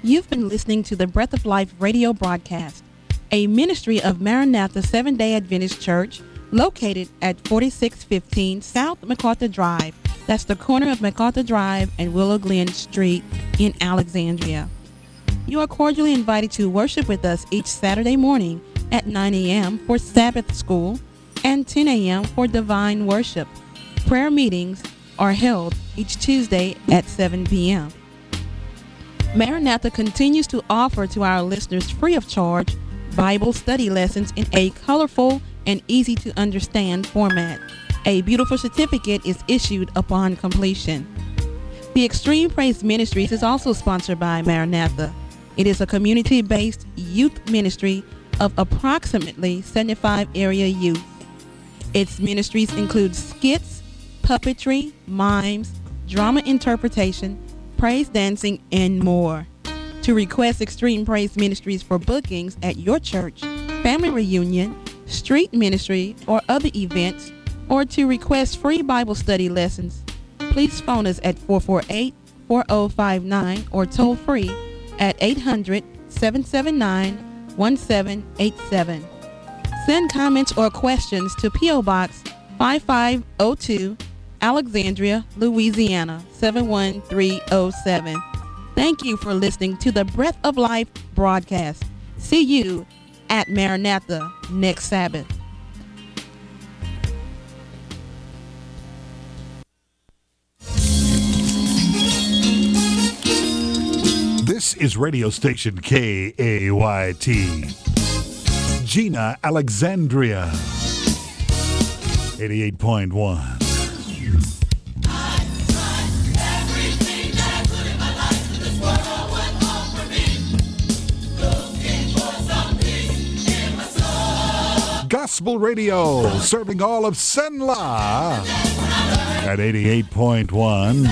You've been listening to the Breath of Life radio broadcast, a ministry of Maranatha Seventh-day Adventist Church located at 4615 South MacArthur Drive. That's the corner of MacArthur Drive and Willow Glen Street in Alexandria. You are cordially invited to worship with us each Saturday morning at 9 a.m. for Sabbath School and 10 a.m. for Divine Worship. Prayer meetings are held each Tuesday at 7 p.m. Maranatha continues to offer to our listeners free of charge Bible study lessons in a colorful and easy to understand format. A beautiful certificate is issued upon completion. The Extreme Praise Ministries is also sponsored by Maranatha. It is a community-based youth ministry of approximately 75 area youth. Its ministries include skits, puppetry, mimes, drama interpretation, praise dancing, and more. To request Extreme Praise Ministries for bookings at your church, family reunion, street ministry, or other events, or to request free Bible study lessons, please phone us at 448-4059 or toll free at 800-779-1787. Send comments or questions to P.O. Box 5502, Alexandria, Louisiana 71307. Thank you for listening to the Breath of Life broadcast. See you at Maranatha next Sabbath. This is radio station KAYT. Gina, Alexandria. 88.1. Gospel Radio, serving all of Senla at 88.1.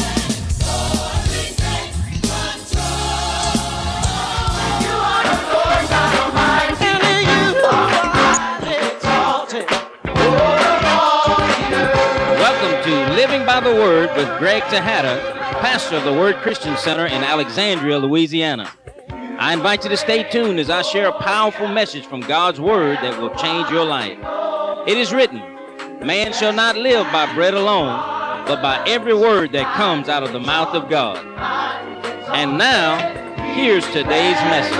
Welcome to Living by the Word with Greg Tejada, pastor of the Word Christian Center in Alexandria, Louisiana. I invite you to stay tuned as I share a powerful message from God's Word that will change your life. It is written, man shall not live by bread alone, but by every word that comes out of the mouth of God. And now, here's today's message.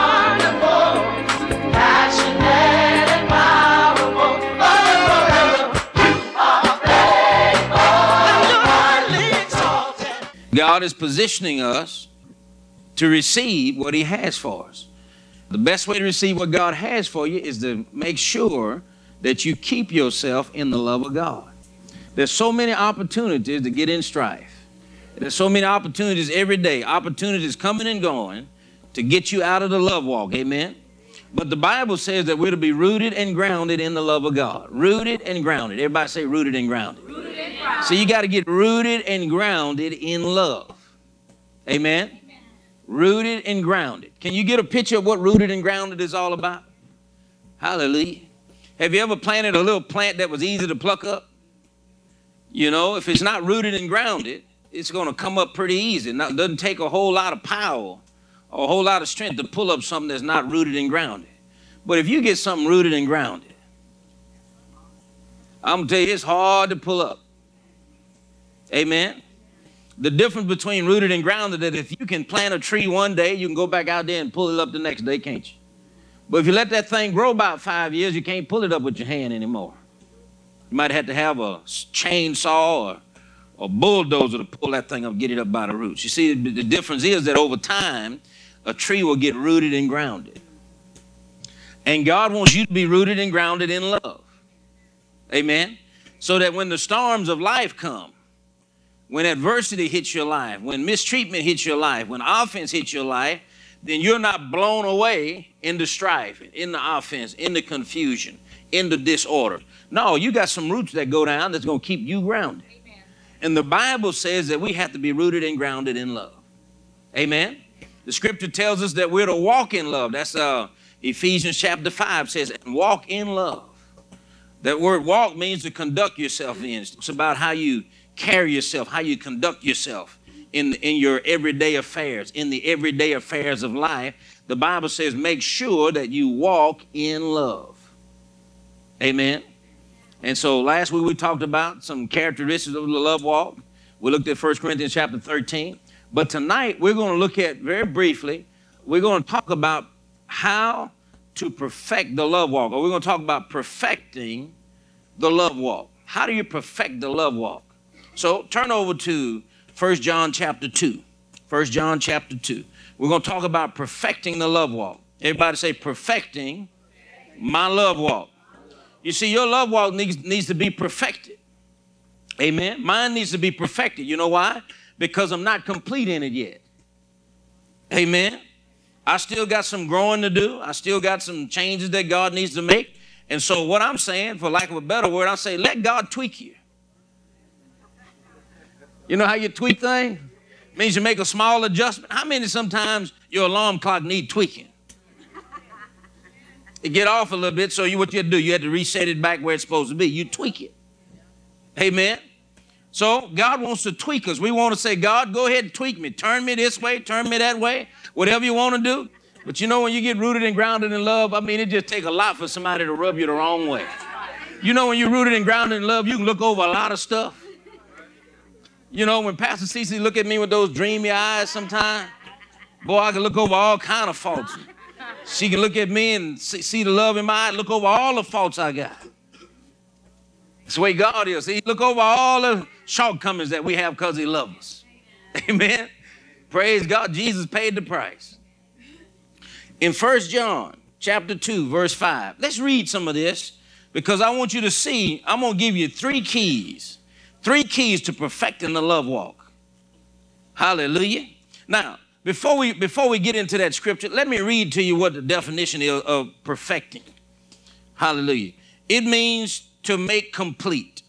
God is positioning us to receive what He has for us. The best way to receive what God has for you is to make sure that you keep yourself in the love of God. There's so many opportunities to get in strife. There's so many opportunities every day, opportunities coming and going to get you out of the love walk, amen? But the Bible says that we're to be rooted and grounded in the love of God. Rooted and grounded. Everybody say rooted and grounded. Rooted and grounded. So you got to get rooted and grounded in love. Amen? Rooted and grounded. Can you get a picture of what rooted and grounded is all about? Hallelujah. Have you ever planted a little plant that was easy to pluck up? You know, if it's not rooted and grounded, it's going to come up pretty easy. It doesn't take a whole lot of power or a whole lot of strength to pull up something that's not rooted and grounded. But if you get something rooted and grounded, I'm going to tell you, it's hard to pull up. Amen. The difference between rooted and grounded is that if you can plant a tree one day, you can go back out there and pull it up the next day, can't you? But if you let that thing grow about 5 years, you can't pull it up with your hand anymore. You might have to have a chainsaw or bulldozer to pull that thing up, get it up by the roots. You see, the difference is that over time, a tree will get rooted and grounded. And God wants you to be rooted and grounded in love. Amen? So that when the storms of life come, when adversity hits your life, when mistreatment hits your life, when offense hits your life, then you're not blown away into strife, in the offense, in the confusion, in the disorder. No, you got some roots that go down that's going to keep you grounded. Amen. And the Bible says that we have to be rooted and grounded in love. Amen. The scripture tells us that we're to walk in love. That's Ephesians chapter 5 says, and walk in love. That word walk means to conduct yourself in. It's about how you carry yourself, how you conduct yourself in your everyday affairs, in the everyday affairs of life, the Bible says make sure that you walk in love. Amen. And so last week we talked about some characteristics of the love walk. We looked at 1 Corinthians chapter 13. But tonight we're going to look at, very briefly, we're going to talk about how to perfect the love walk. Or we're going to talk about perfecting the love walk. How do you perfect the love walk? So turn over to 1 John chapter 2. 1 John chapter 2. We're going to talk about perfecting the love walk. Everybody say, perfecting my love walk. You see, your love walk needs to be perfected. Amen. Mine needs to be perfected. You know why? Because I'm not complete in it yet. Amen. I still got some growing to do. I still got some changes that God needs to make. And so what I'm saying, for lack of a better word, I say, let God tweak you. You know how you tweak things? It means you make a small adjustment. How many sometimes your alarm clock need tweaking? It get off a little bit, so what you have to do, you have to reset it back where it's supposed to be. You tweak it. Amen. So God wants to tweak us. We want to say, God, go ahead and tweak me. Turn me this way, turn me that way, whatever you want to do. But you know, when you get rooted and grounded in love, I mean, it just takes a lot for somebody to rub you the wrong way. You know, when you're rooted and grounded in love, you can look over a lot of stuff. You know, when Pastor Cece look at me with those dreamy eyes sometimes, boy, I can look over all kind of faults. She can look at me and see the love in my eye, look over all the faults I got. That's the way God is. He look over all the shortcomings that we have because he loves us. Amen. Praise God. Jesus paid the price. In 1 John chapter 2, verse 5, let's read some of this because I want you to see, I'm going to give you three keys to perfecting the love walk. Hallelujah. Now, before we get into that scripture, let me read to you what the definition is of perfecting. Hallelujah. It means to make complete.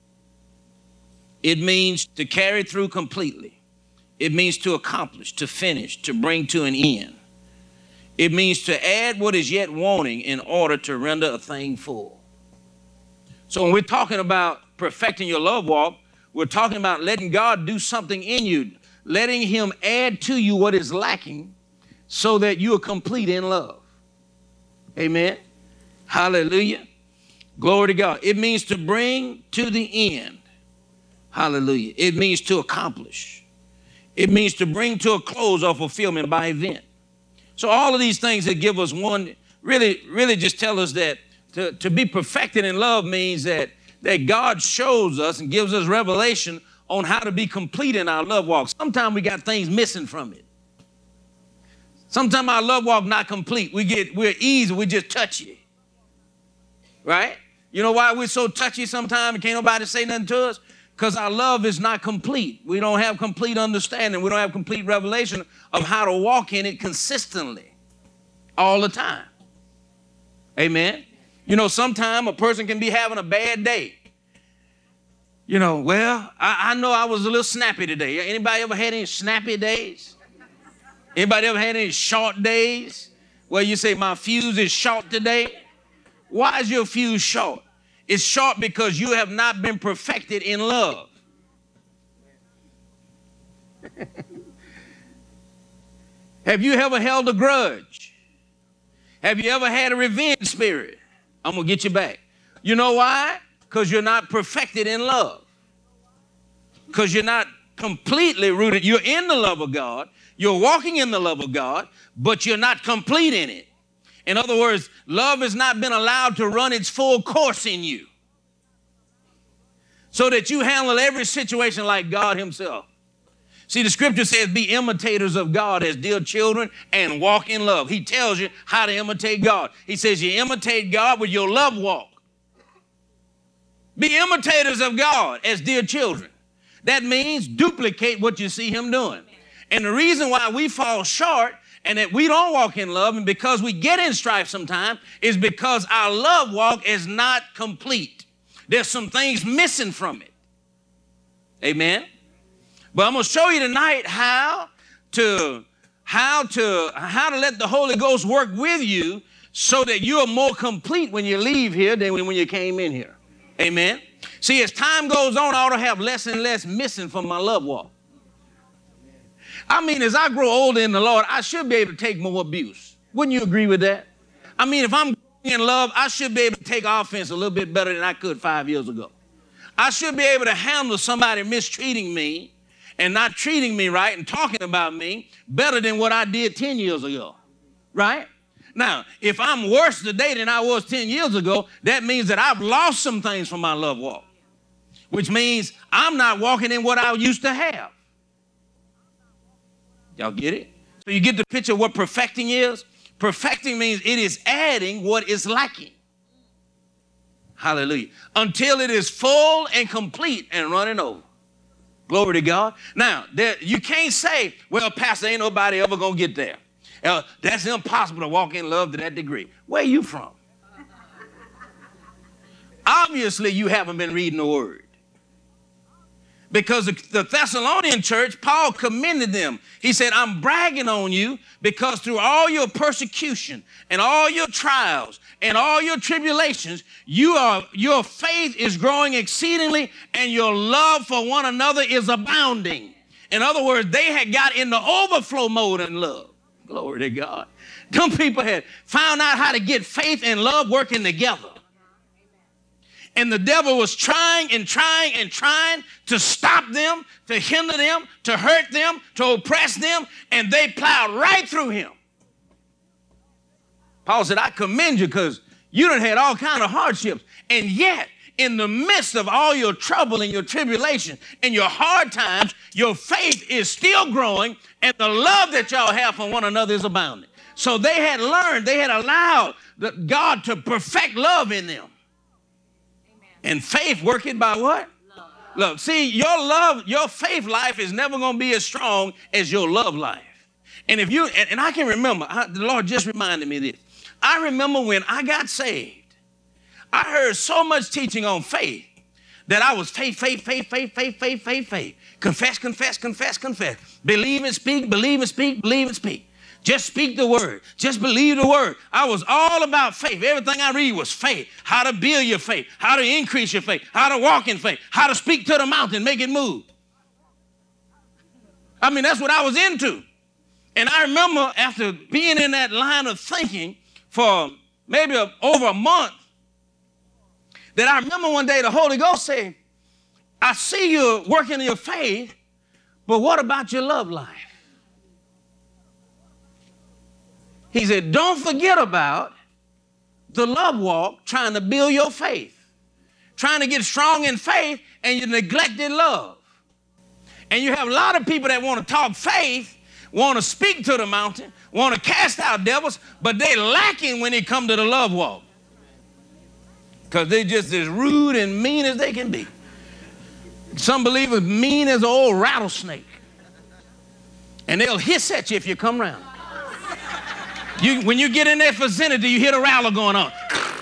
It means to carry through completely. It means to accomplish, to finish, to bring to an end. It means to add what is yet wanting in order to render a thing full. So when we're talking about perfecting your love walk, we're talking about letting God do something in you, letting him add to you what is lacking so that you are complete in love. Amen. Hallelujah. Glory to God. It means to bring to the end. Hallelujah. It means to accomplish. It means to bring to a close or fulfillment by event. So all of these things that give us one, really just tell us that to be perfected in love means that God shows us and gives us revelation on how to be complete in our love walk. Sometimes we got things missing from it. Sometimes our love walk not complete. We're easy, we just touchy. Right? You know why we're so touchy sometimes and can't nobody say nothing to us? Because our love is not complete. We don't have complete understanding. We don't have complete revelation of how to walk in it consistently all the time. Amen. You know, sometimes a person can be having a bad day. You know, well, I know I was a little snappy today. Anybody ever had any snappy days? Anybody ever had any short days where you say, my fuse is short today? Why is your fuse short? It's short because you have not been perfected in love. Have you ever held a grudge? Have you ever had a revenge spirit? I'm going to get you back. You know why? Because you're not perfected in love. Because you're not completely rooted. You're in the love of God. You're walking in the love of God, but you're not complete in it. In other words, love has not been allowed to run its full course in you so that you handle every situation like God himself. See, the scripture says, be imitators of God as dear children and walk in love. He tells you how to imitate God. He says you imitate God with your love walk. Be imitators of God as dear children. That means duplicate what you see him doing. And the reason why we fall short and that we don't walk in love and because we get in strife sometimes is because our love walk is not complete. There's some things missing from it. Amen. But I'm going to show you tonight how to let the Holy Ghost work with you so that you are more complete when you leave here than when you came in here. Amen. See, as time goes on, I ought to have less and less missing from my love walk. I mean, as I grow older in the Lord, I should be able to take more abuse. Wouldn't you agree with that? I mean, if I'm growing in love, I should be able to take offense a little bit better than I could 5 years ago. I should be able to handle somebody mistreating me and not treating me right and talking about me better than what I did 10 years ago, right? Now, if I'm worse today than I was 10 years ago, that means that I've lost some things from my love walk, which means I'm not walking in what I used to have. Y'all get it? So you get the picture of what perfecting is? Perfecting means it is adding what is lacking. Hallelujah. Until it is full and complete and running over. Glory to God. Now, you can't say, well, Pastor, ain't nobody ever going to get there. That's impossible to walk in love to that degree. Where are you from? Obviously, you haven't been reading the word. Because the Thessalonian church, Paul commended them. He said, I'm bragging on you because through all your persecution and all your trials and all your tribulations, your faith is growing exceedingly and your love for one another is abounding. In other words, they had got in the overflow mode in love. Glory to God. Some people had found out how to get faith and love working together. And the devil was trying and trying and trying to stop them, to hinder them, to hurt them, to oppress them, and they plowed right through him. Paul said, I commend you because you done had all kinds of hardships, and yet in the midst of all your trouble and your tribulation and your hard times, your faith is still growing, and the love that y'all have for one another is abounding. So they had learned, they had allowed God to perfect love in them. And faith working by what? Love. See, your faith life is never going to be as strong as your love life. And if you, and I can remember, the Lord just reminded me of this. I remember when I got saved, I heard so much teaching on faith that I was faith. Confess. Believe and speak, believe and speak, believe and speak. Just speak the word. Just believe the word. I was all about faith. Everything I read was faith. How to build your faith. How to increase your faith. How to walk in faith. How to speak to the mountain, make it move. I mean, that's what I was into. And I remember after being in that line of thinking for maybe over a month, that I remember one day the Holy Ghost said, I see you working in your faith, but what about your love life? He said, don't forget about the love walk, trying to build your faith, trying to get strong in faith, and you neglected love. And you have a lot of people that want to talk faith, want to speak to the mountain, want to cast out devils, but they're lacking when it comes to the love walk. Because they're just as rude and mean as they can be. Some believers mean as an old rattlesnake. And they'll hiss at you if you come around. When you get in their vicinity, you hear the rattler going on.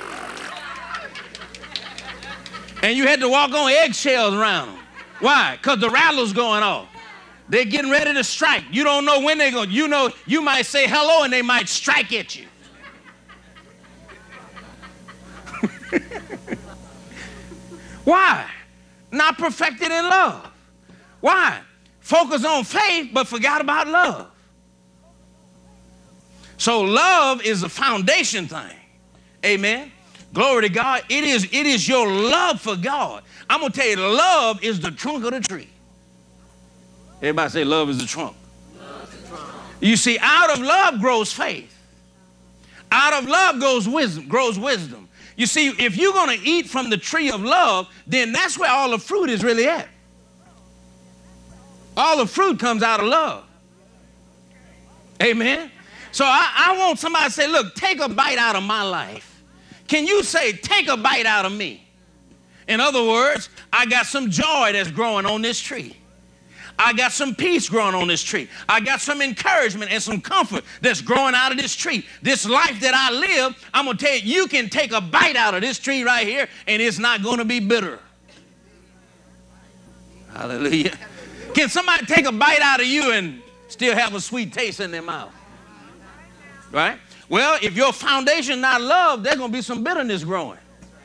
And you had to walk on eggshells around them. Why? Because the rattler's going off. They're getting ready to strike. You don't know when they're going. You know, you might say hello and they might strike at you. Why? Not perfected in love. Why? Focus on faith but forgot about love. So love is a foundation thing. Amen. Glory to God. It is your love for God. I'm going to tell you, love is the trunk of the tree. Everybody say love is the trunk. You see, out of love grows faith. Out of love grows wisdom. You see, if you're going to eat from the tree of love, then that's where all the fruit is really at. All the fruit comes out of love. Amen. So I want somebody to say, look, take a bite out of my life. Can you say, take a bite out of me? In other words, I got some joy that's growing on this tree. I got some peace growing on this tree. I got some encouragement and some comfort that's growing out of this tree. This life that I live, I'm going to tell you, you can take a bite out of this tree right here and it's not going to be bitter. Hallelujah. Can somebody take a bite out of you and still have a sweet taste in their mouth? Right? Well, if your foundation not love, there's going to be some bitterness growing.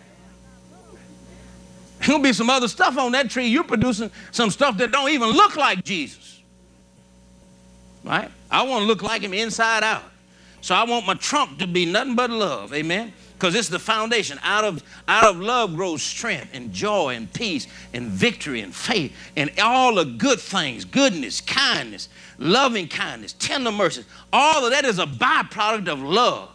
There's going to be some other stuff on that tree. You're producing some stuff that don't even look like Jesus. right? I want to look like him inside out. So I want my trunk to be nothing but love, amen? Because it's the foundation. Out of love grows strength and joy and peace and victory and faith and all the good things, goodness, kindness, loving kindness, tender mercy. All of that is a byproduct of love.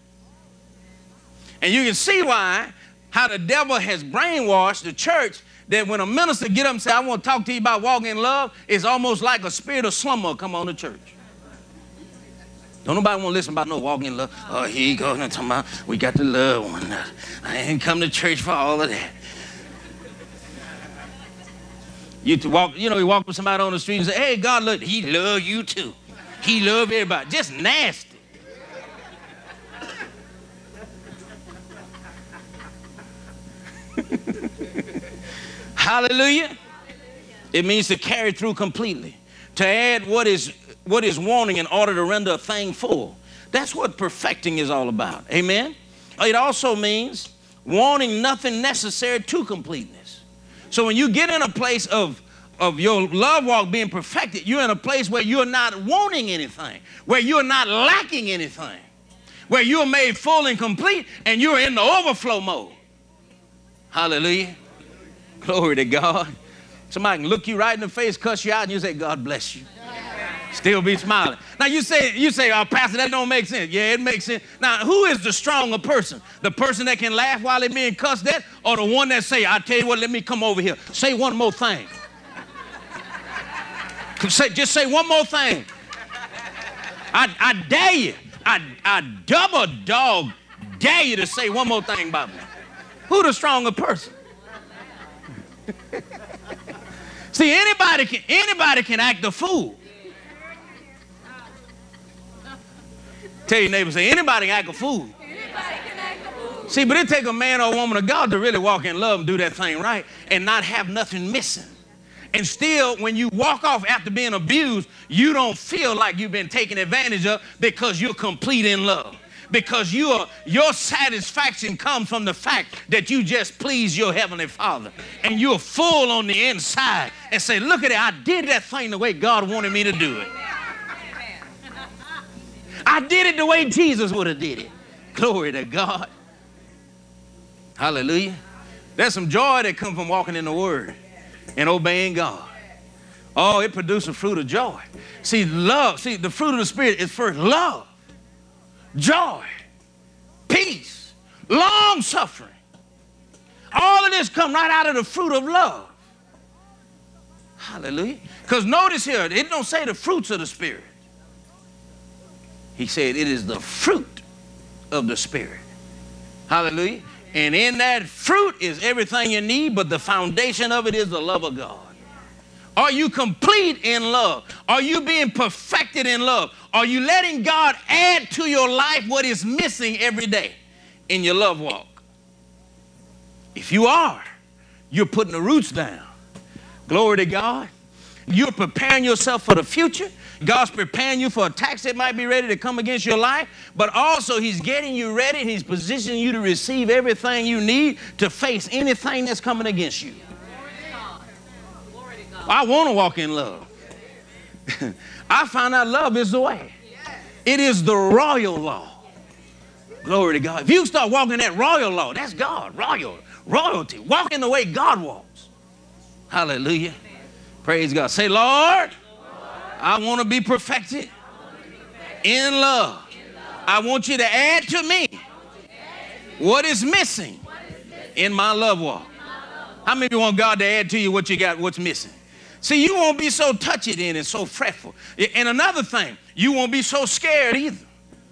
And you can see how the devil has brainwashed the church that when a minister get up and say, I want to talk to you about walking in love, it's almost like a spirit of slumber come on the church. Don't nobody want to listen about no walking in love. Oh, here you go. Talking about we got the love one. I ain't come to church for all of that. You walk with somebody on the street and say, hey, God, look, he love you too. He love everybody. Just nasty. Hallelujah. It means to carry through completely. To add what is wanting in order to render a thing full. That's what perfecting is all about. Amen. It also means wanting nothing necessary to completeness. So when you get in a place of your love walk being perfected, you're in a place where you're not wanting anything, where you're not lacking anything, where you're made full and complete and you're in the overflow mode. Hallelujah. Glory to God. Somebody can look you right in the face, cuss you out, and you say, God bless you. Still be smiling. Now you say, oh, Pastor, that don't make sense. Yeah, it makes sense. Now, who is the stronger person? The person that can laugh while they're being cussed at, or the one that say, I tell you what, let me come over here. Say one more thing. Just say one more thing. I dare you. I double dog dare you to say one more thing about me. Who the stronger person? See, anybody can act a fool. Tell your neighbor, say, anybody can act a fool. See, but it takes a man or a woman of God to really walk in love and do that thing right and not have nothing missing. And still, when you walk off after being abused, you don't feel like you've been taken advantage of because you're complete in love. Because your satisfaction comes from the fact that you just please your Heavenly Father. And you're full on the inside and say, look at it, I did that thing the way God wanted me to do it. I did it the way Jesus would have did it. Glory to God. Hallelujah. There's some joy that comes from walking in the Word and obeying God. Oh, it produces fruit of joy. See, love. See, the fruit of the Spirit is first love, joy, peace, long suffering. All of this comes right out of the fruit of love. Hallelujah. Because notice here, it don't say the fruits of the Spirit. He said it is the fruit of the Spirit. Hallelujah. And in that fruit is everything you need, but the foundation of it is the love of God. Are you complete in love? Are you being perfected in love? Are you letting God add to your life what is missing every day in your love walk? If you are, you're putting the roots down. Glory to God. You're preparing yourself for the future. God's preparing you for attacks that might be ready to come against your life, but also he's getting you ready and he's positioning you to receive everything you need to face anything that's coming against you. I want to walk in love. I find out love is the way. It is the royal law. Glory to God. If you start walking that royal law, that's God, royalty. Walking the way God walks. Hallelujah. Praise God. Say, Lord, I want to be perfected in love. I want you to add to me what is missing in my love walk. How many of you want God to add to you what you got, what's missing? See, you won't be so touchy then and so fretful. And another thing, you won't be so scared either.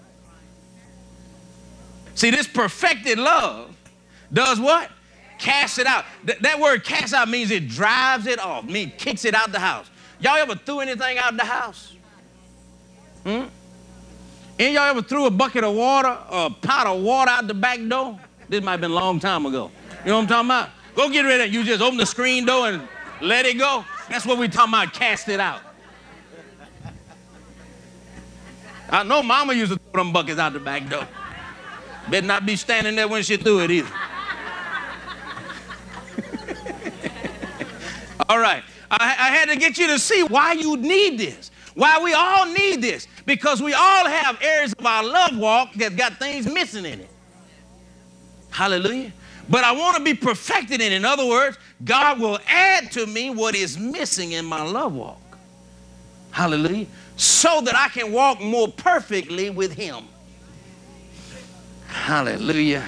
See, this perfected love does what? Cast it out. That word cast out means it drives it off, means kicks it out the house. Y'all ever threw anything out the house? Any y'all ever threw a bucket of water or a pot of water out the back door? This might have been a long time ago. You know what I'm talking about? Go get rid of it. You just open the screen door and let it go. That's what we're talking about, cast it out. I know Mama used to throw them buckets out the back door. Better not be standing there when she threw it either. All right. I had to get you to see why you need this. Why we all need this? Because we all have areas of our love walk that got things missing in it. Hallelujah. But I want to be perfected in it. In other words, God will add to me what is missing in my love walk. Hallelujah. So that I can walk more perfectly with him. Hallelujah.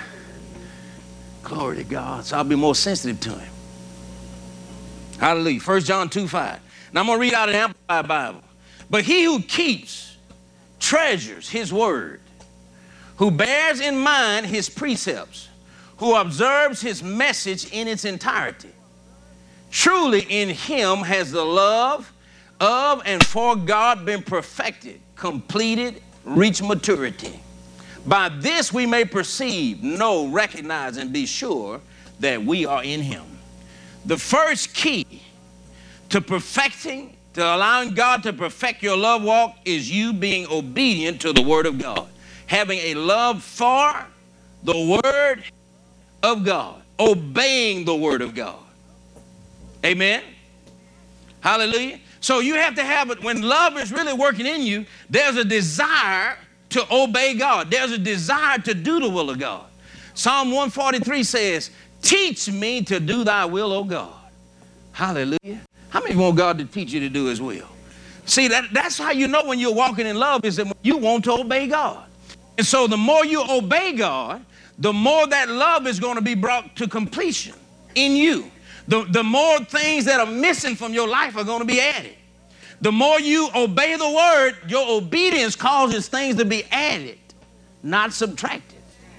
Glory to God. So I'll be more sensitive to him. Hallelujah. 1 John 2:5. Now I'm going to read out an Amplified Bible. But he who keeps, treasures his word, who bears in mind his precepts, who observes his message in its entirety, truly in him has the love of and for God been perfected, completed, reached maturity. By this we may perceive, know, recognize, and be sure that we are in him. The first key to perfecting, to allowing God to perfect your love walk, is you being obedient to the word of God. Having a love for the word of God. Obeying the word of God. Amen? Hallelujah. So you have to have it. When love is really working in you, there's a desire to obey God. There's a desire to do the will of God. Psalm 143 says, teach me to do thy will, O God. Hallelujah. How many want God to teach you to do his will? See, that's how you know when you're walking in love, is that when you want to obey God. And so the more you obey God, the more that love is going to be brought to completion in you. The more things that are missing from your life are going to be added. The more you obey the word, your obedience causes things to be added, not subtracted.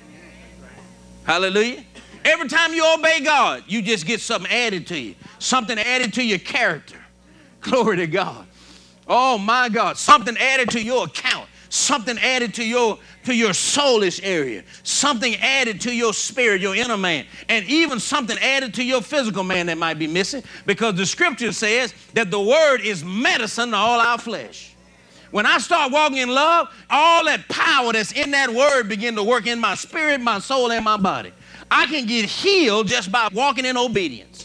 Hallelujah. Every time you obey God, you just get something added to you. Something added to your character. Glory to God. Oh my God. Something added to your account. Something added to your soulish area. Something added to your spirit, your inner man. And even something added to your physical man that might be missing, because the scripture says that the word is medicine to all our flesh. When I start walking in love, all that power that's in that word begin to work in my spirit, my soul, and my body. I can get healed just by walking in obedience.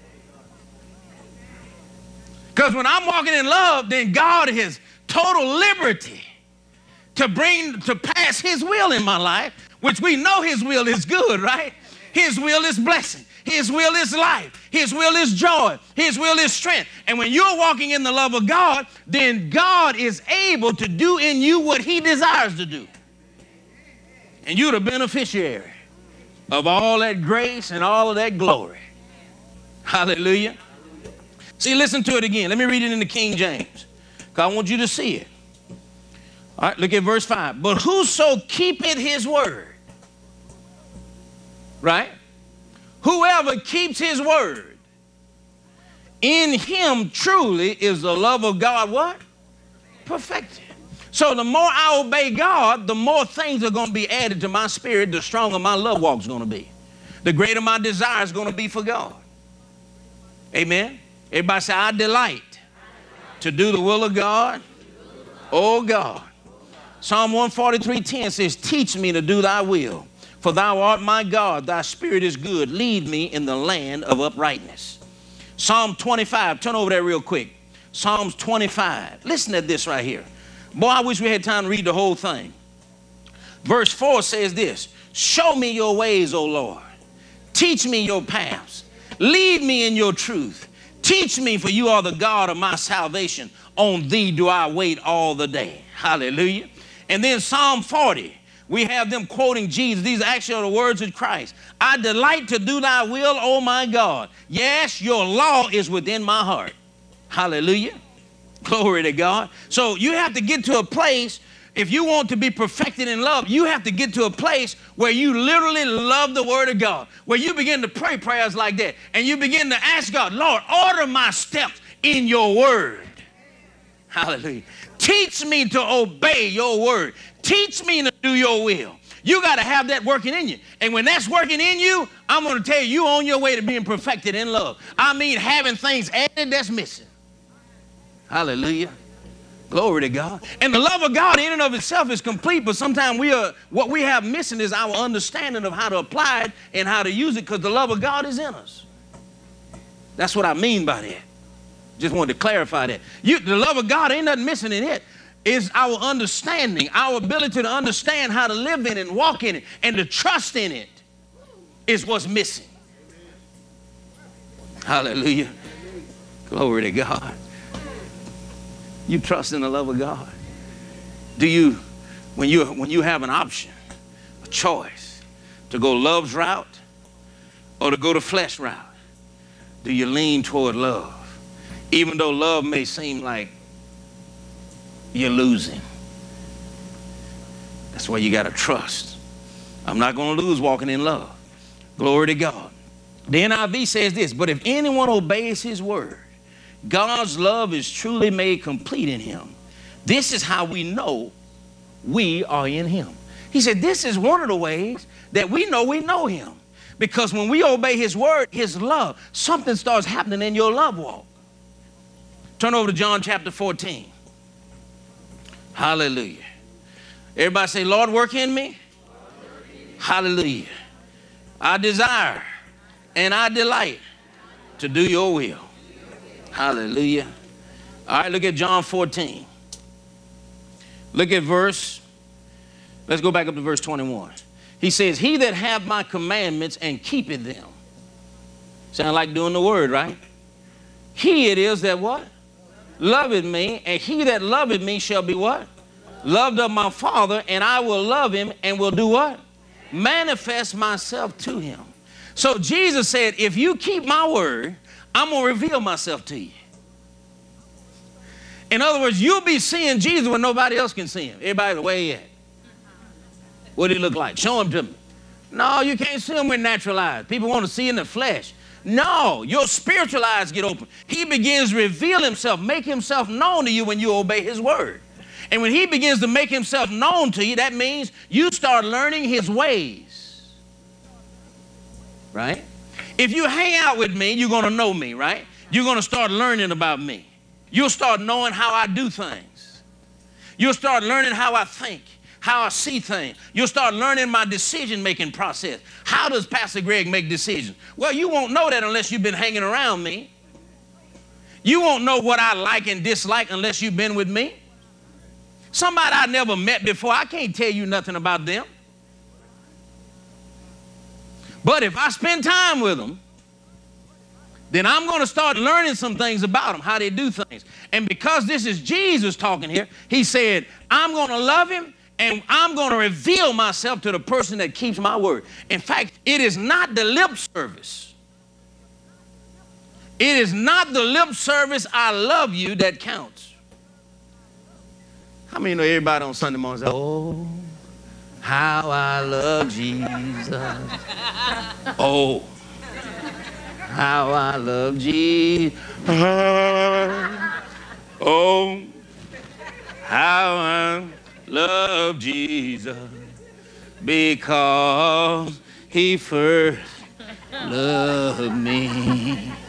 Because when I'm walking in love, then God has total liberty to bring to pass his will in my life, which we know his will is good, right? His will is blessing. His will is life. His will is joy. His will is strength. And when you're walking in the love of God, then God is able to do in you what he desires to do. And you're the beneficiary of all that grace and all of that glory. Hallelujah. See, listen to it again. Let me read it in the King James, because I want you to see it. All right, look at verse 5. But whoso keepeth his word, right? Whoever keeps his word, in him truly is the love of God what? Perfected. So the more I obey God, the more things are going to be added to my spirit, the stronger my love walk is going to be. The greater my desire is going to be for God. Amen? Everybody say, I delight to do the will of God. Oh God. Psalm 143:10 says, teach me to do thy will, for thou art my God, thy spirit is good. Lead me in the land of uprightness. Psalm 25, turn over there real quick. Psalms 25. Listen to this right here. Boy, I wish we had time to read the whole thing. Verse 4 says this, show me your ways, O Lord. Teach me your paths. Lead me in your truth. Teach me, for you are the God of my salvation. On thee do I wait all the day. Hallelujah. And then Psalm 40, we have them quoting Jesus. These actually are the words of Christ. I delight to do thy will, O my God. Yes, your law is within my heart. Hallelujah. Glory to God. So you have to get to a place, if you want to be perfected in love, you have to get to a place where you literally love the word of God, where you begin to pray prayers like that, and you begin to ask God, Lord, order my steps in your word. Hallelujah. Teach me to obey your word. Teach me to do your will. You got to have that working in you. And when that's working in you, I'm going to tell you, you're on your way to being perfected in love. I mean, having things added that's missing. Hallelujah. Glory to God. And the love of God in and of itself is complete, but sometimes what we have missing is our understanding of how to apply it and how to use it, because the love of God is in us. That's what I mean by that. Just wanted to clarify that. The love of God, ain't nothing missing in it. It's our understanding, our ability to understand how to live in it and walk in it and to trust in it is what's missing. Hallelujah. Glory to God. You trust in the love of God. Do you, when you have an option, a choice to go love's route or to go the flesh route, do you lean toward love? Even though love may seem like you're losing. That's why you got to trust. I'm not going to lose walking in love. Glory to God. The NIV says this, but if anyone obeys his word, God's love is truly made complete in him. This is how we know we are in him. He said this is one of the ways that we know him. Because when we obey his word, his love, something starts happening in your love walk. Turn over to John chapter 14. Hallelujah. Everybody say, Lord, work in me. Hallelujah. I desire and I delight to do your will. Hallelujah. All right, look at John 14. Look at let's go back up to verse 21. He says, he that hath my commandments and keepeth them. Sound like doing the word, right? He it is that what? Loveth me, and he that loveth me shall be what? Loved of my Father, and I will love him and will do what? Manifest myself to him. So Jesus said, if you keep my word, I'm going to reveal myself to you. In other words, you'll be seeing Jesus when nobody else can see him. Everybody, where he at? What did he look like? Show him to me. No, you can't see him with natural eyes. People want to see in the flesh. No, your spiritual eyes get open. He begins to reveal himself, make himself known to you when you obey his word. And when he begins to make himself known to you, that means you start learning his ways. Right? If you hang out with me, you're going to know me, right? You're going to start learning about me. You'll start knowing how I do things. You'll start learning how I think, how I see things. You'll start learning my decision-making process. How does Pastor Greg make decisions? Well, you won't know that unless you've been hanging around me. You won't know what I like and dislike unless you've been with me. Somebody I never met before, I can't tell you nothing about them. But if I spend time with them, then I'm going to start learning some things about them, how they do things. And because this is Jesus talking here, he said, I'm going to love him and I'm going to reveal myself to the person that keeps my word. In fact, it is not the lip service. It is not the lip service, I love you, that counts. How many know everybody on Sunday morning says, oh, how I love Jesus. Oh, how I love Jesus. Oh, how I love Jesus. Because he first loved me.